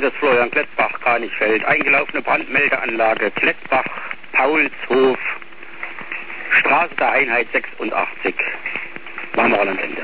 Einsatz Florian Klettbach, Kranichfeld. Eingelaufene Brandmeldeanlage Klettbach, Paulshof, Straße der Einheit 86. Machen wir an Ende.